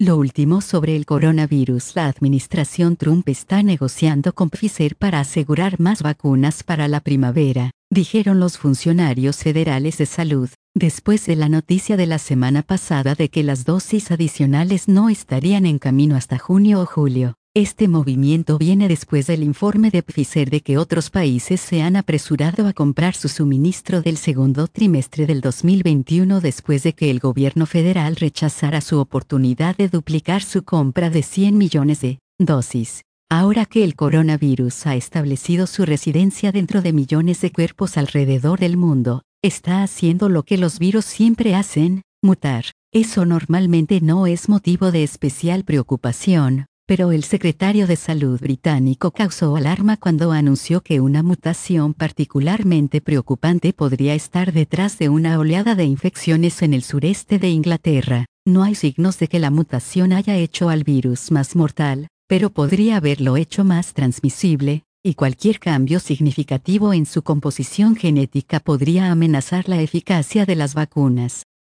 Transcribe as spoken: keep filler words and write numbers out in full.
Lo último sobre el coronavirus. La administración Trump está negociando con Pfizer para asegurar más vacunas para la primavera, dijeron los funcionarios federales de salud, después de la noticia de la semana pasada de que las dosis adicionales no estarían en camino hasta junio o julio. Este movimiento viene después del informe de Pfizer de que otros países se han apresurado a comprar su suministro del segundo trimestre del dos mil veintiuno después de que el gobierno federal rechazara su oportunidad de duplicar su compra de cien millones de dosis. Ahora que el coronavirus ha establecido su residencia dentro de millones de cuerpos alrededor del mundo, está haciendo lo que los virus siempre hacen, mutar. Eso normalmente no es motivo de especial preocupación. Pero el secretario de Salud británico causó alarma cuando anunció que una mutación particularmente preocupante podría estar detrás de una oleada de infecciones en el sureste de Inglaterra. No hay signos de que la mutación haya hecho al virus más mortal, pero podría haberlo hecho más transmisible, y cualquier cambio significativo en su composición genética podría amenazar la eficacia de las vacunas.